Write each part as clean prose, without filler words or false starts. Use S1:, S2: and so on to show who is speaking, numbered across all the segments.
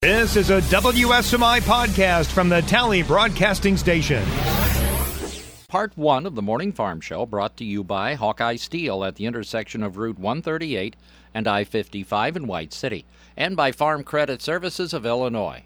S1: This is a WSMI podcast from the Tally Broadcasting Station.
S2: Part 1 of the Morning Farm Show brought to you by Hawkeye Steel at the intersection of Route 138 and I-55 in White City, and by Farm Credit Services of Illinois.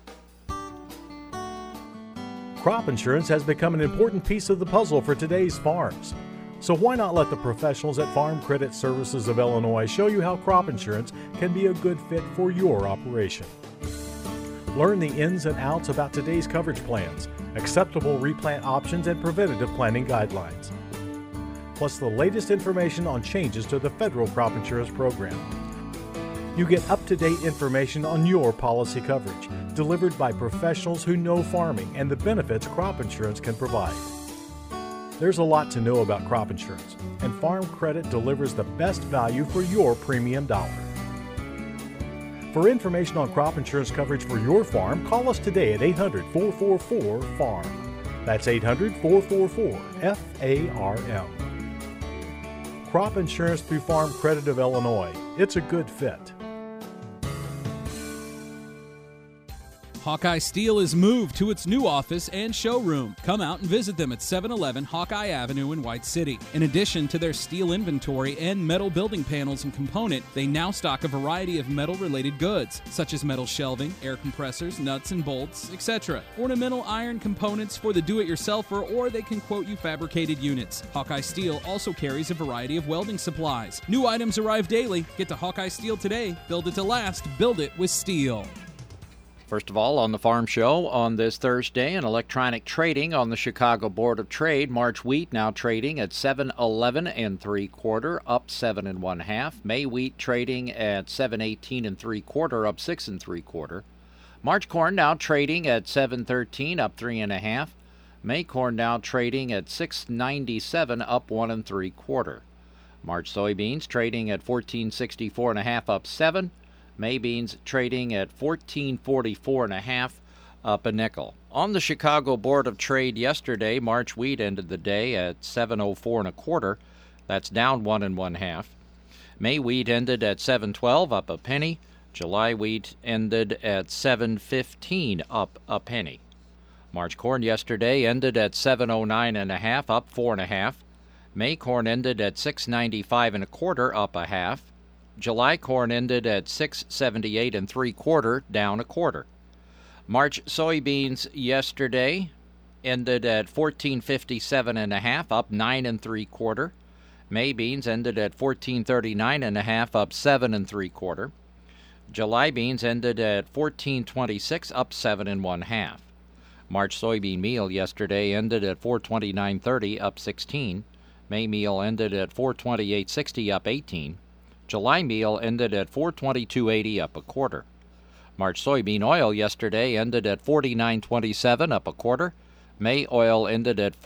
S3: Crop insurance has become an important piece of the puzzle for today's farms. So why not let the professionals at Farm Credit Services of Illinois show you how crop insurance can be a good fit for your operation. Learn the ins and outs about today's coverage plans, acceptable replant options, and preventative planning guidelines. Plus the latest information on changes to the federal crop insurance program. You get up-to-date information on your policy coverage, delivered by professionals who know farming and the benefits crop insurance can provide. There's a lot to know about crop insurance, and Farm Credit delivers the best value for your premium dollar. For information on crop insurance coverage for your farm, call us today at 800-444-FARM. That's 800-444-FARM. Crop insurance through Farm Credit of Illinois. It's a good fit.
S4: Hawkeye Steel is moved to its new office and showroom. Come out and visit them at 711 Hawkeye Avenue in White City. In addition to their steel inventory and metal building panels and component, they now stock a variety of metal-related goods, such as metal shelving, air compressors, nuts and bolts, etc. Ornamental iron components for the do-it-yourselfer, or they can quote you fabricated units. Hawkeye Steel also carries a variety of welding supplies. New items arrive daily. Get to Hawkeye Steel today. Build it to last. Build it with steel.
S2: First of all, on the Farm Show on this Thursday, in electronic trading on the Chicago Board of Trade, March wheat now trading at 7.11 3/4, up 7 1/2. May wheat trading at 7.18 3/4, up 6 3/4. March corn now trading at 7.13, up 3 1/2. May corn now trading at 6.97, up 1 3/4. March soybeans trading at 14.64 1/2, up 7. May beans trading at 14.44 1/2, up a nickel. On the Chicago Board of Trade yesterday, March wheat ended the day at 7.04 1/4. That's down 1 1/2. May wheat ended at 7.12, up a penny. July wheat ended at 7.15, up a penny. March corn yesterday ended at 7.09 1/2, up 4 1/2. May corn ended at 6.95 1/4, up a half. July corn ended at 6.78 3/4, down a quarter. March soybeans yesterday ended at 14.57 1/2, up 9 3/4. May beans ended at 14.39 1/2, up 7 3/4. July beans ended at 14.26, up 7 1/2. March soybean meal yesterday ended at 429.30, up 16. May meal ended at 428.60, up 18. July meal ended at 422.80, up a quarter. March soybean oil yesterday ended at 49.27, up a quarter. May oil ended at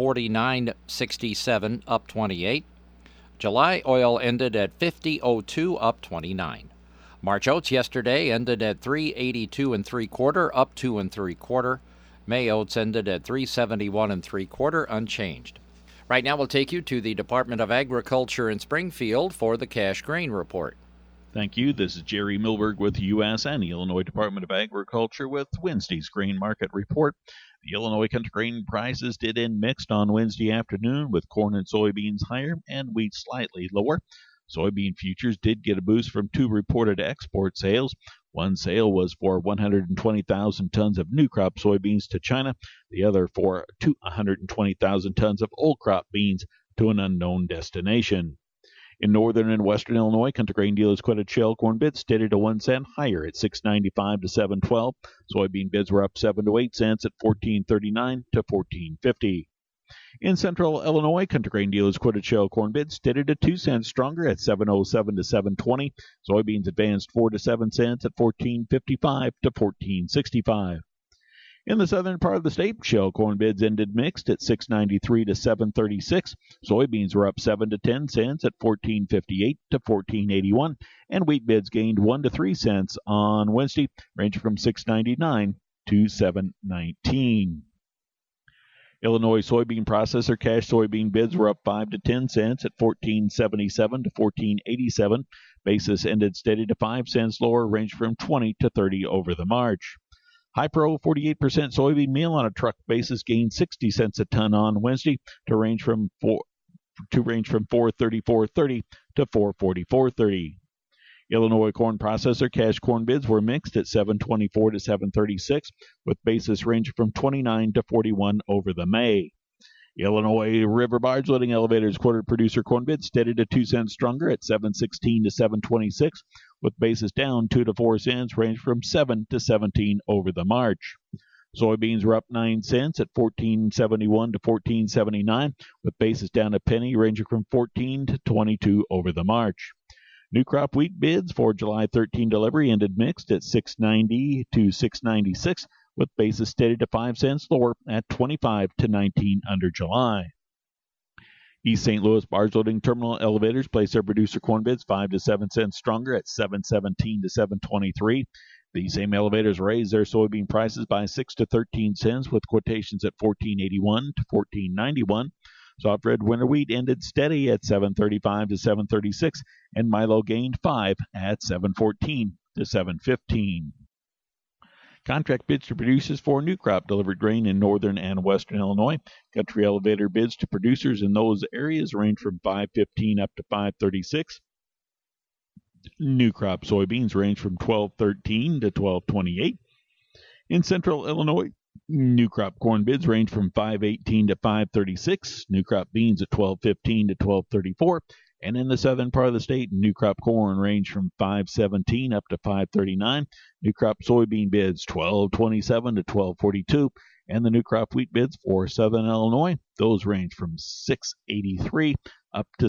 S2: 49.67, up 28. July oil ended at 50.02, up 29. March oats yesterday ended at 3.82 3/4, up 2 3/4. May oats ended at 3.71 3/4, unchanged. Right now we'll take you to the Department of Agriculture in Springfield for the Cash Grain Report.
S5: Thank you. This is Jerry Milberg with the U.S. and the Illinois Department of Agriculture with Wednesday's Grain Market Report. The Illinois country grain prices did end mixed on Wednesday afternoon, with corn and soybeans higher and wheat slightly lower. Soybean futures did get a boost from two reported export sales. One sale was for 120,000 tons of new crop soybeans to China, the other for 120,000 tons of old crop beans to an unknown destination. In northern and western Illinois, country grain dealers quoted shell corn bids steady to 1 cent higher at $6.95 to $7.12. Soybean bids were up 7 to 8 cents at $14.39 to $14.50. In central Illinois, country grain dealers quoted shell corn bids steady to 2 cents stronger at $7.07 to $7.20. Soybeans advanced 4 to 7 cents at $14.55 to $14.65. In the southern part of the state, shell corn bids ended mixed at $6.93 to $7.36. Soybeans were up 7 to 10 cents at $14.58 to $14.81, and wheat bids gained 1 to 3 cents on Wednesday, ranging from $6.99 to $7.19. Illinois soybean processor cash soybean bids were up 5 to 10 cents at 14.77 to 14.87. Basis ended steady to 5 cents lower, ranged from 20 to 30 over the March. High-Pro 48% soybean meal on a truck basis gained 60 cents a ton on Wednesday to range from 434.30 to 444.30. Illinois corn processor cash corn bids were mixed at 7.24 to 7.36, with basis ranging from 29 to 41 over the May. Illinois river barge loading elevators quoted producer corn bids steady to 2 cents stronger at 7.16 to 7.26, with basis down 2 to 4 cents, ranged from 7 to 17 over the March. Soybeans were up 9 cents at 14.71 to 14.79, with basis down a penny, ranging from 14 to 22 over the March. New crop wheat bids for July 13 delivery ended mixed at 6.90 to 6.96, with basis steady to 5 cents lower at 25 to 19 under July. East St. Louis barge loading terminal elevators placed their producer corn bids 5 to 7 cents stronger at 7.17 to 7.23. These same elevators raised their soybean prices by 6 to 13 cents, with quotations at 14.81 to 14.91. Soft red winter wheat ended steady at 7.35 to 7.36, and Milo gained 5 at 7.14 to 7.15. Contract bids to producers for new crop delivered grain in northern and western Illinois. Country elevator bids to producers in those areas range from 5.15 up to 5.36. New crop soybeans range from 12.13 to 12.28. In central Illinois, new crop corn bids range from 5.18 to 5.36. New crop beans at 12.15 to 12.34. And in the southern part of the state, new crop corn range from 5.17 up to 5.39. New crop soybean bids 12.27 to 12.42. And the new crop wheat bids for southern Illinois, those range from 6.83 up to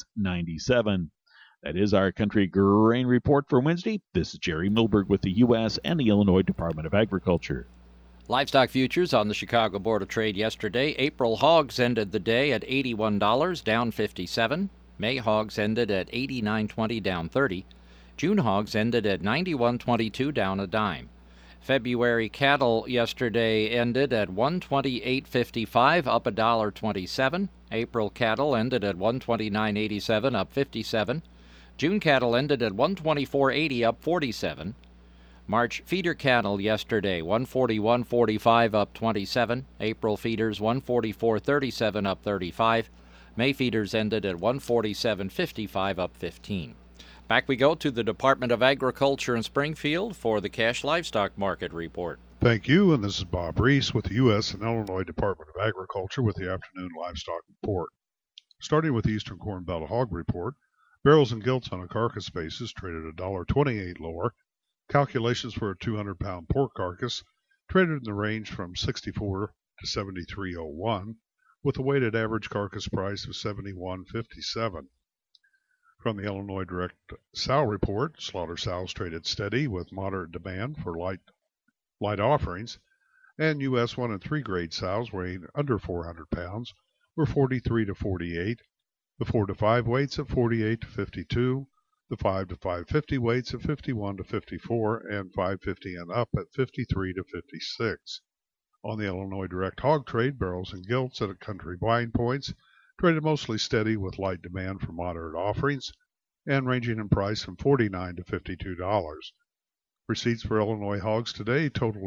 S5: 6.97. That is our country grain report for Wednesday. This is Jerry Milberg with the U.S. and the Illinois Department of Agriculture.
S2: Livestock futures on the Chicago Board of Trade yesterday. April hogs ended the day at $81, down 57. May hogs ended at $89.20, down 30. June hogs ended at $91.22, down a dime. February cattle yesterday ended at $128.55, up $1.27. April cattle ended at $129.87, up 57. June cattle ended at $124.80, up 47. March feeder cattle yesterday, $141.45, up 27. April feeders, $144.37, up 35. May feeders ended at $147.55, up 15. Back we go to the Department of Agriculture in Springfield for the Cash Livestock Market Report.
S6: Thank you, and this is Bob Reese with the U.S. and Illinois Department of Agriculture with the Afternoon Livestock Report. Starting with the Eastern Corn Belt Hog Report, barrels and gilts on a carcass basis traded $1.28 lower. Calculations for a 200-pound pork carcass traded in the range from 64 to 73.01, with a weighted average carcass price of 71.57. From the Illinois Direct Sow Report, slaughter sows traded steady with moderate demand for light offerings, and U.S. 1 and 3 grade sows weighing under 400 pounds were 43 to 48, the 4 to 5 weights at 48 to 52, the 5 to 550 weights at 51 to 54, and 550 and up at 53 to 56. On the Illinois Direct Hog Trade, barrels and gilts at country buying points traded mostly steady with light demand for moderate offerings and ranging in price from $49 to $52. Receipts for Illinois hogs today total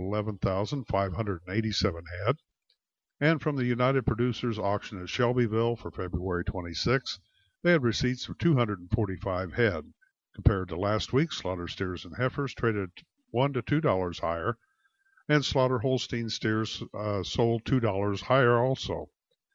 S6: 11,587 head. And from the United Producers auction at Shelbyville for February 26, they had receipts for 245 head. Compared to last week, slaughter steers and heifers traded $1 to $2 higher, and slaughter Holstein steers sold $2 higher also.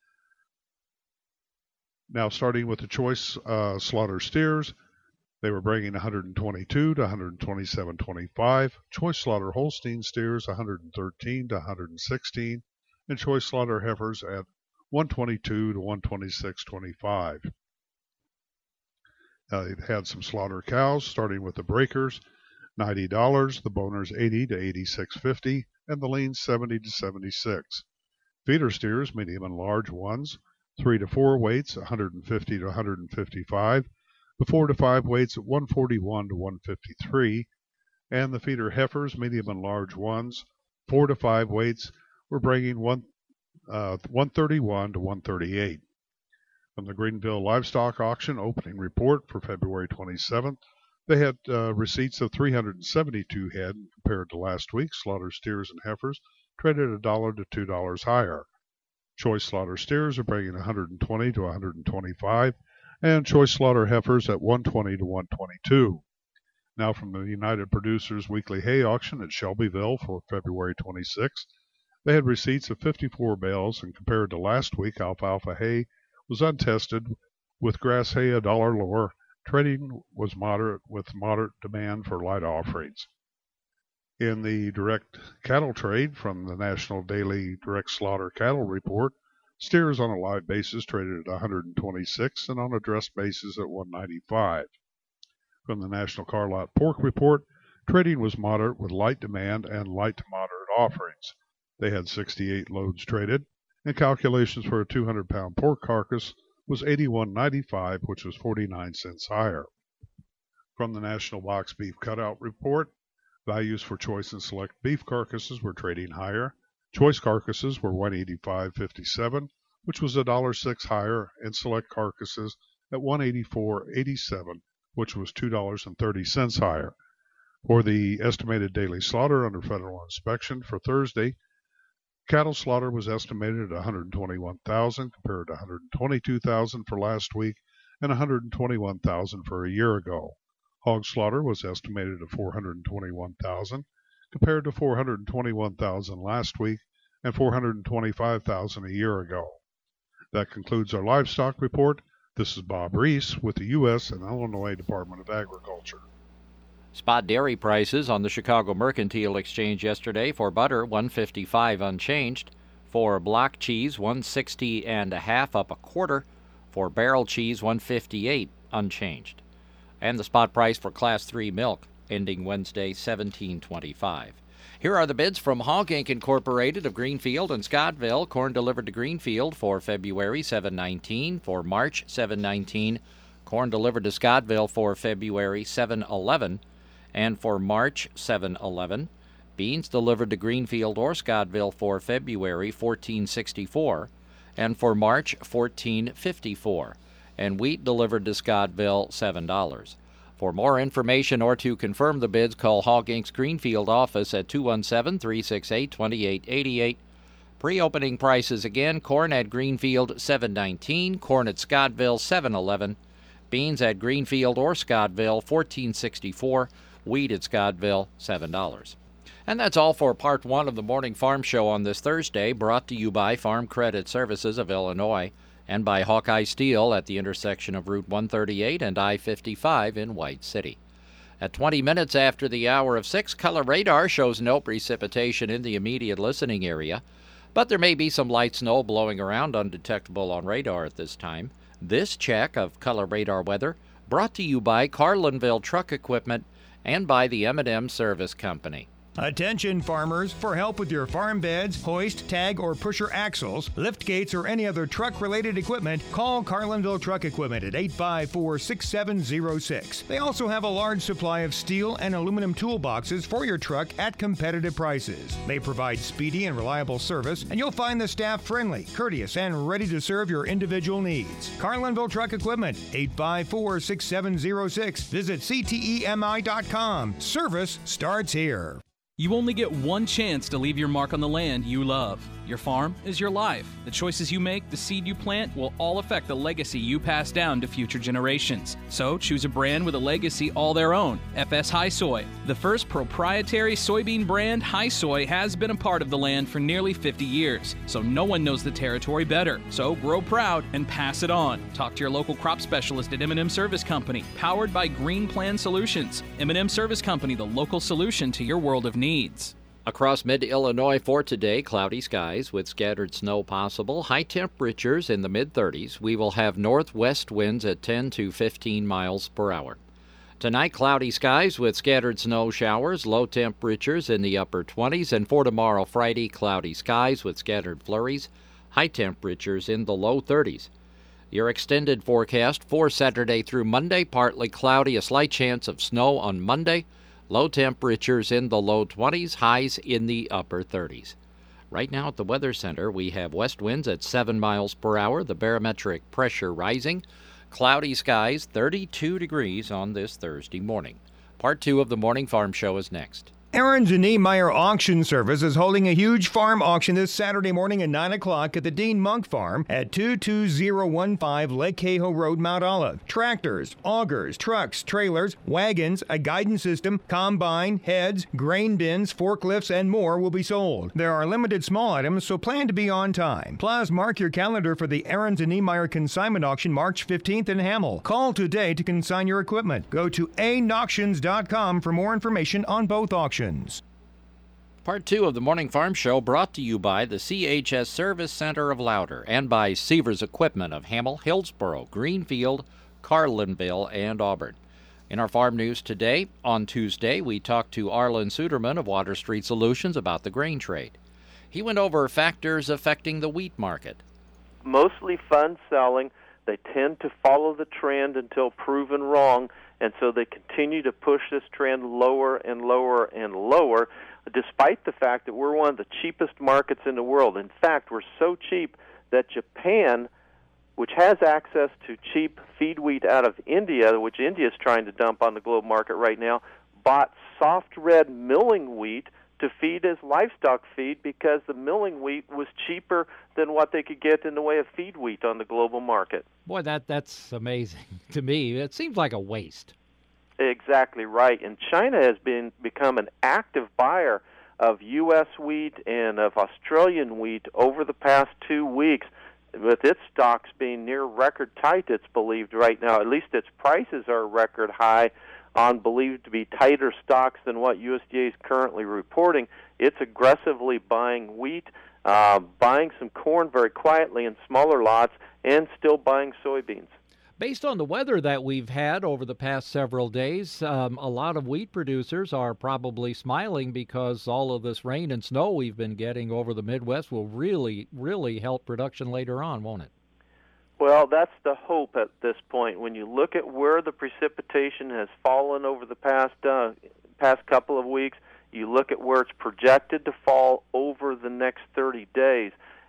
S6: Now starting with the choice slaughter steers, they were bringing 122 to 127.25. Choice slaughter Holstein steers 113 to 116, and choice slaughter heifers at 122 to 126.25. They had some slaughter cows, starting with the breakers, $90, the boners $80 to $86.50, and the leans $70 to $76. Feeder steers, medium and large ones, 3 to 4 weights, $150 to $155. The 4 to 5 weights at $141 to $153. And the feeder heifers, medium and large ones, 4 to 5 weights, were bringing 131 to 138. From the Greenville Livestock Auction opening report for February 27th, they had receipts of 372 head compared to last week. Slaughter steers and heifers traded $1 to $2 higher. Choice slaughter steers are bringing 120 to 125, and choice slaughter heifers at 120 to 122. Now from the United Producers Weekly Hay Auction at Shelbyville for February 26th, they had receipts of 54 bales, and compared to last week, alfalfa hay was untested, with grass hay $1 lower. Trading was moderate, with moderate demand for light offerings. In the direct cattle trade from the National Daily Direct Slaughter Cattle Report, steers on a live basis traded at 126 and on a dressed basis at 195. From the National Car Lot Pork Report, trading was moderate with light demand and light to moderate offerings. They had 68 loads traded, and calculations for a 200-pound pork carcass was $81.95, which was 49 cents higher. From the National Box Beef Cutout Report, values for choice and select beef carcasses were trading higher. Choice carcasses were $185.57, which was $1.06 higher, and select carcasses at $184.87, which was $2.30 higher. For the estimated daily slaughter under federal inspection for Thursday, cattle slaughter was estimated at 121,000 compared to 122,000 for last week and 121,000 for a year ago. Hog slaughter was estimated at 421,000 compared to 421,000 last week and 425,000 a year ago. That concludes our livestock report. This is Bob Reese with the U.S. and Illinois Department of Agriculture.
S2: Spot dairy prices on the Chicago Mercantile Exchange yesterday: for butter, $1.55 unchanged. For block cheese, $1.60 up a quarter. For barrel cheese, $1.58 unchanged. And the spot price for Class 3 milk, ending Wednesday, $17.25. Here are the bids from Hog Inc. Incorporated of Greenfield and Scottville. Corn delivered to Greenfield for February, $7.19. For March, $7.19. Corn delivered to Scottville for February, $7.11. And for March, $7.11. Beans delivered to Greenfield or Scottville for February, $14.64. And for March, $14.54. And wheat delivered to Scottville, $7. For more information or to confirm the bids, call Hog Inc.'s Greenfield office at 217-368-2888. Pre-opening prices again: corn at Greenfield, $7.19. Corn at Scottville, $7.11. Beans at Greenfield or Scottville, $14.64. Wheat at Scottville, $7. And that's all for Part 1 of the Morning Farm Show on this Thursday, brought to you by Farm Credit Services of Illinois and by Hawkeye Steel at the intersection of Route 138 and I-55 in White City. At 20 minutes after the hour of 6, color radar shows no precipitation in the immediate listening area, but there may be some light snow blowing around undetectable on radar at this time. This check of color radar weather brought to you by Carlinville Truck Equipment and by the M&M Service Company.
S1: Attention farmers, for help with your farm beds, hoist, tag, or pusher axles, lift gates, or any other truck-related equipment, call Carlinville Truck Equipment at 854-6706. They also have a large supply of steel and aluminum toolboxes for your truck at competitive prices. They provide speedy and reliable service, and you'll find the staff friendly, courteous, and ready to serve your individual needs. Carlinville Truck Equipment, 854-6706. Visit ctemi.com. Service starts here.
S4: You only get one chance to leave your mark on the land you love. Your farm is your life. The choices you make, the seed you plant, will all affect the legacy you pass down to future generations. So choose a brand with a legacy all their own. FS High Soy. The first proprietary soybean brand, High Soy, has been a part of the land for nearly 50 years. So no one knows the territory better. So grow proud and pass it on. Talk to your local crop specialist at M&M Service Company, powered by Green Plan Solutions. M&M Service Company, the local solution to your world of needs.
S2: Across mid-Illinois for today, cloudy skies with scattered snow possible. High temperatures in the mid-30s. We will have northwest winds at 10 to 15 miles per hour. Tonight, cloudy skies with scattered snow showers. Low temperatures in the upper 20s. And for tomorrow, Friday, cloudy skies with scattered flurries. High temperatures in the low 30s. Your extended forecast for Saturday through Monday, partly cloudy, a slight chance of snow on Monday. Low temperatures in the low 20s, highs in the upper 30s. Right now at the Weather Center, we have west winds at 7 miles per hour, the barometric pressure rising, cloudy skies, 32 degrees on this Thursday morning. Part 2 of the Morning Farm Show is next.
S1: Aaron's and Niemeyer Auction Service is holding a huge farm auction this Saturday morning at 9 o'clock at the Dean Monk Farm at 22015 Lake Cahoe Road, Mount Olive. Tractors, augers, trucks, trailers, wagons, a guidance system, combine, heads, grain bins, forklifts, and more will be sold. There are limited small items, so plan to be on time. Plus, mark your calendar for the Aaron's and Niemeyer Consignment Auction March 15th in Hamel. Call today to consign your equipment. Go to anauctions.com for more information on both auctions.
S2: Part 2 of the Morning Farm Show brought to you by the CHS Service Center of Louder and by Seavers Equipment of Hamel, Hillsboro, Greenfield, Carlinville, and Auburn. In our farm news today, on Tuesday, we talked to Arlen Suderman of Water Street Solutions about the grain trade. He went over factors affecting the wheat market.
S7: Mostly fund selling. They tend to follow the trend until proven wrong, and so they continue to push this trend lower and lower and lower, despite the fact that we're one of the cheapest markets in the world. In fact, we're so cheap that Japan, which has access to cheap feed wheat out of India, which India is trying to dump on the globe market right now, bought soft red milling wheat to feed as livestock feed because the milling wheat was cheaper than what they could get in the way of feed wheat on the global market.
S8: Boy, that's amazing to me. It seems like a waste.
S7: Exactly right. And China has become an active buyer of U.S. wheat and of Australian wheat over the past 2 weeks, with its stocks being near record tight, it's believed right now. At least its prices are record high on believed to be tighter stocks than what USDA is currently reporting. It's aggressively buying wheat, buying some corn very quietly in smaller lots, and still buying soybeans.
S8: Based on the weather that we've had over the past several days, a lot of wheat producers are probably smiling because all of this rain and snow we've been getting over the Midwest will really, really help production later on, won't it?
S7: Well, that's the hope at this point. When you look at where the precipitation has fallen over the past couple of weeks, you look at where it's projected to fall over the next 30 days.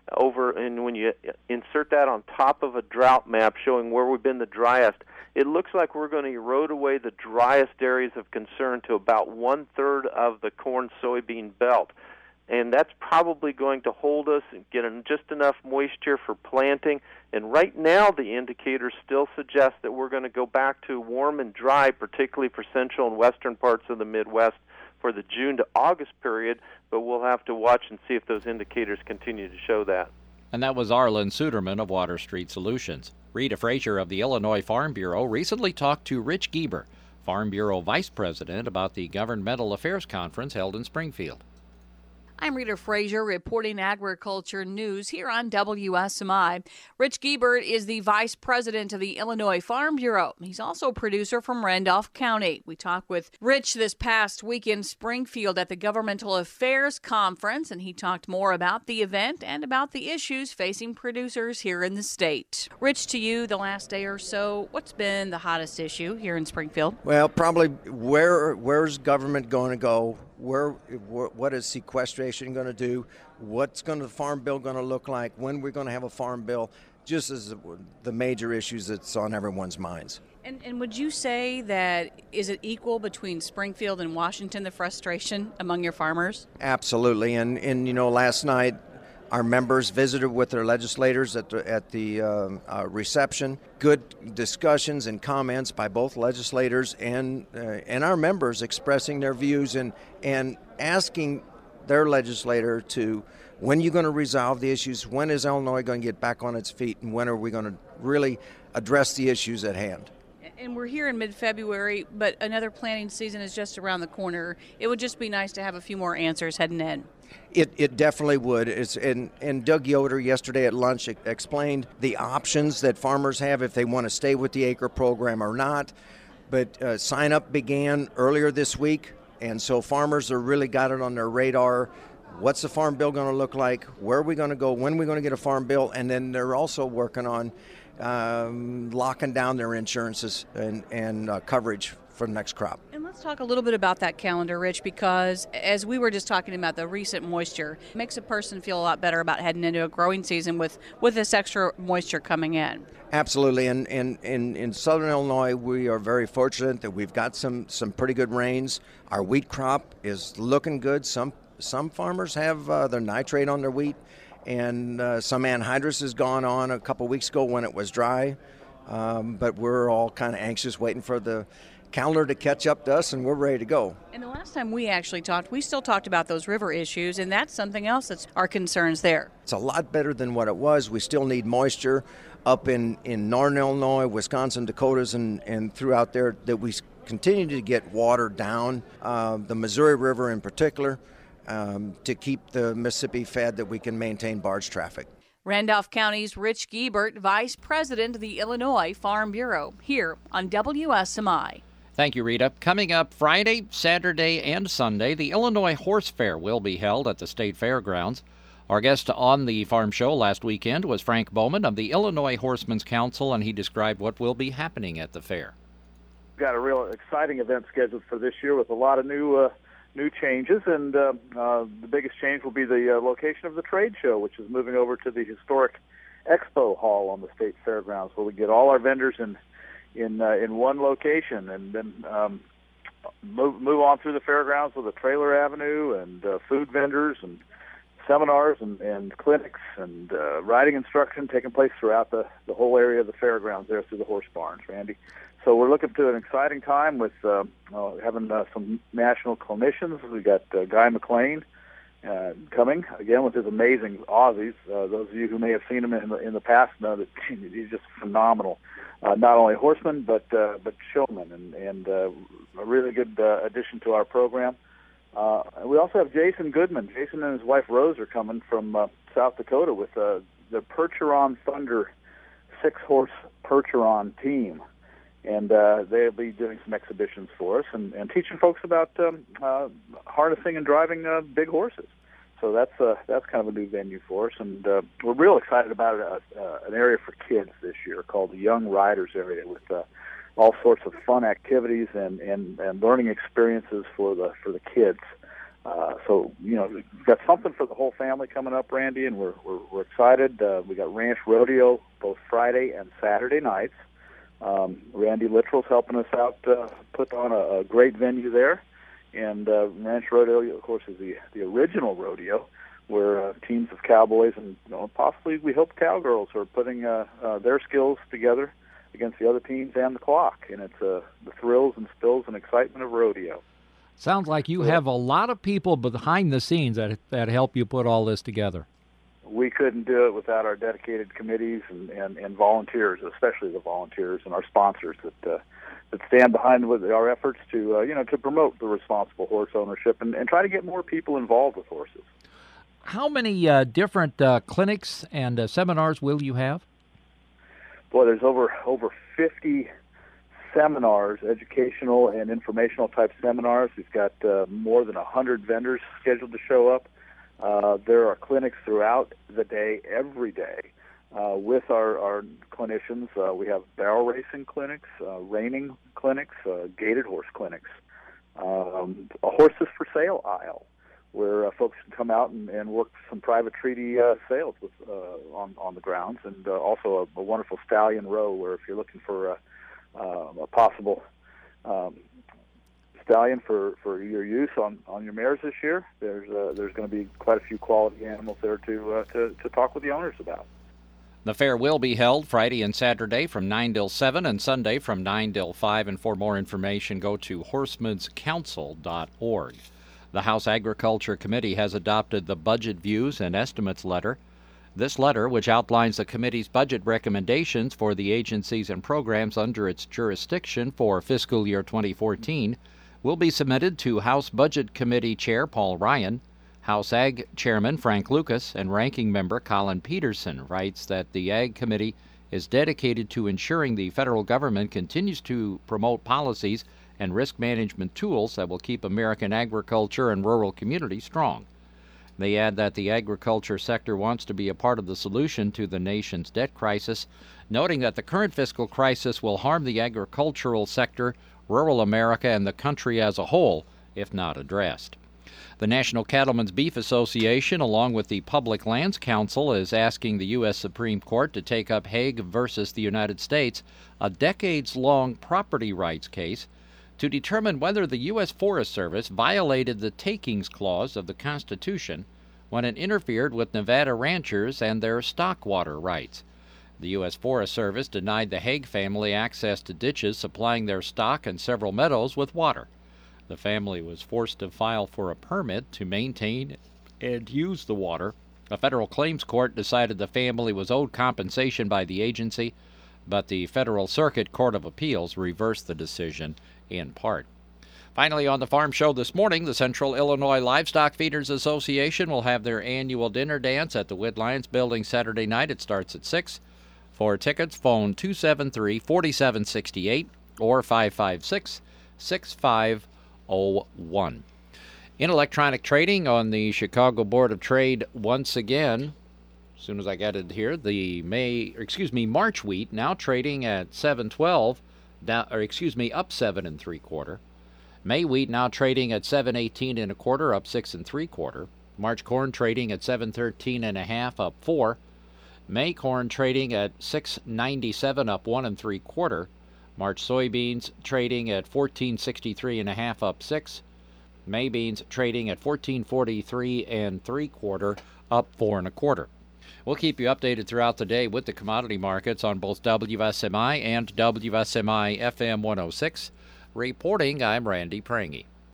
S7: And when you insert that on top of a drought map showing where we've been the driest, it looks like we're going to erode away the driest areas of concern to about 1/3 of the corn-soybean belt. And that's probably going to hold us and get just enough moisture for planting. And right now the indicators still suggest that we're going to go back to warm and dry, particularly for central and western parts of the Midwest for the June to August period, but we'll have to watch and see if those indicators continue to show that.
S2: And that was Arlen Suderman of Water Street Solutions. Rita Frazier of the Illinois Farm Bureau recently talked to Rich Gieber, Farm Bureau Vice President, about the Governmental Affairs Conference held in Springfield.
S9: I'm Rita Frazier reporting agriculture news here on WSMI. Rich Giebert is the Vice President of the Illinois Farm Bureau. He's also a producer from Randolph County. We talked with Rich this past week in Springfield at the Governmental Affairs Conference, and he talked more about the event and about the issues facing producers here in the state. Rich, to you, the last day or so, what's been the hottest issue here in Springfield?
S10: Well, probably where's government going to go? What is sequestration going to do? What's the Farm Bill going to look like? When we're going to have a Farm Bill? Just as the major issues that's on everyone's minds.
S9: And would you say that is it equal between Springfield and Washington, the frustration among your farmers?
S10: Absolutely. And last night our members visited with their legislators at the reception. Good discussions and comments by both legislators and our members expressing their views and asking their legislator to, when are you going to resolve the issues? When is Illinois going to get back on its feet? And when are we going to really address the issues at hand?
S9: And we're here in mid-February, but another planting season is just around the corner. It would just be nice to have a few more answers heading in.
S10: It definitely would. And Doug Yoder yesterday at lunch explained the options that farmers have if they want to stay with the acre program or not. But sign-up began earlier this week, and so farmers are really got it on their radar. What's the Farm Bill going to look like? Where are we going to go? When are we going to get a Farm Bill? And then they're also working on locking down their insurances and coverage for the next crop.
S9: And Let's talk a little bit about that calendar, Rich, because as we were just talking about the recent moisture, it makes a person feel a lot better about heading into a growing season with this extra moisture coming in.
S10: Absolutely, and in southern Illinois, we are very fortunate that we've got some pretty good rains. Our wheat crop is looking good. Some farmers have their nitrate on their wheat, and some anhydrous has gone on a couple weeks ago when it was dry. But we're all kind of anxious, waiting for the calendar to catch up to us, and we're ready to go.
S9: And the last time we actually talked, we still talked about those river issues, and that's something else that's our concerns there.
S10: It's a lot better than what it was. We still need moisture up in northern Illinois, Wisconsin, Dakotas, and throughout there, that we continue to get water down, the Missouri River in particular, to keep the Mississippi fed, that we can maintain barge traffic.
S9: Randolph County's Rich Giebert, Vice President of the Illinois Farm Bureau, here on WSMI.
S2: Thank you, Rita. Coming up Friday, Saturday, and Sunday, the Illinois Horse Fair will be held at the State Fairgrounds. Our guest on the Farm Show last weekend was Frank Bowman of the Illinois Horsemen's Council, and he described what will be happening at the fair.
S11: We've got a real exciting event scheduled for this year with a lot of new changes, and the biggest change will be the location of the trade show, which is moving over to the historic expo hall on the State Fairgrounds, where we get all our vendors in one location, and then move on through the fairgrounds with a trailer avenue and food vendors and seminars and clinics and riding instruction taking place throughout the whole area of the fairgrounds there through the horse barns, Randy. So we're looking to an exciting time with having some national clinicians. We got Guy McLean coming again with his amazing Aussies. Those of you who may have seen him in the past know that he's just phenomenal. Not only horseman but showman, and a really good addition to our program. We also have Jason Goodman. Jason and his wife Rose are coming from South Dakota with the Percheron Thunder 6-horse Percheron team. And they'll be doing some exhibitions for us and teaching folks about harnessing and driving big horses. So that's kind of a new venue for us, and we're real excited about an area for kids this year called the Young Riders area, with all sorts of fun activities and learning experiences for the kids. So we've got something for the whole family coming up, Randy, and we're excited. We got Ranch Rodeo both Friday and Saturday nights. Randy Littrell's helping us out, put on a great venue there. And Ranch Rodeo, of course, is the original rodeo, where teams of cowboys and possibly, we hope, cowgirls are putting their skills together against the other teams and the clock. And it's the thrills and spills and excitement of rodeo.
S8: Sounds like you have a lot of people behind the scenes that help you put all this together.
S11: We couldn't do it without our dedicated committees and volunteers, especially the volunteers and our sponsors that stand behind with our efforts to to promote the responsible horse ownership and try to get more people involved with horses.
S8: How many different clinics and seminars will you have?
S11: Boy, there's over 50 seminars, educational and informational type seminars. We've got more than 100 vendors scheduled to show up. There are clinics throughout the day, every day, with our clinicians. We have barrel racing clinics, reining clinics, gaited horse clinics, a horses for sale aisle, where folks can come out and work some private treaty sales with on the grounds, and also a wonderful stallion row, where if you're looking for a possible stallion for your use on your mares this year, there's going to be quite a few quality animals there to talk with the owners about.
S2: The fair will be held Friday and Saturday from 9 till 7 and Sunday from 9 till 5. And for more information, go to horsemanscouncil.org. The House Agriculture Committee has adopted the Budget Views and Estimates letter. This letter, which outlines the committee's budget recommendations for the agencies and programs under its jurisdiction for fiscal year 2014, will be submitted to House Budget Committee Chair Paul Ryan. House Ag Chairman Frank Lucas and Ranking Member Colin Peterson writes that the Ag Committee is dedicated to ensuring the federal government continues to promote policies and risk management tools that will keep American agriculture and rural communities strong. They add that the agriculture sector wants to be a part of the solution to the nation's debt crisis, noting that the current fiscal crisis will harm the agricultural sector rural America and the country as a whole if not addressed. The National Cattlemen's Beef Association, along with the Public Lands Council, is asking the U.S. Supreme Court to take up Hague versus the United States, a decades-long property rights case, to determine whether the U.S. Forest Service violated the Takings Clause of the Constitution when it interfered with Nevada ranchers and their stock water rights. The U.S. Forest Service denied the Hague family access to ditches supplying their stock and several meadows with water. The family was forced to file for a permit to maintain and use the water. A federal claims court decided the family was owed compensation by the agency, but the Federal Circuit Court of Appeals reversed the decision in part. Finally, on the Farm Show this morning, the Central Illinois Livestock Feeders Association will have their annual dinner dance at the Wood Lions Building Saturday night. It starts at 6. For tickets, phone 273-4768 or 556-6501. In electronic trading on the Chicago Board of Trade, once again, as soon as I get it here, the March wheat now trading at 7.12, up 7 3/4. May wheat now trading at 7.18 1/4, up 6 3/4. March corn trading at 7.13 1/2, up 4. May corn trading at 6.97, up 1 3/4. March soybeans trading at 14.63 1/2, up 6. May beans trading at 14.43 3/4, up 4 1/4. We'll keep you updated throughout the day with the commodity markets on both WSMI and WSMI FM 106. Reporting, I'm Randy Prange.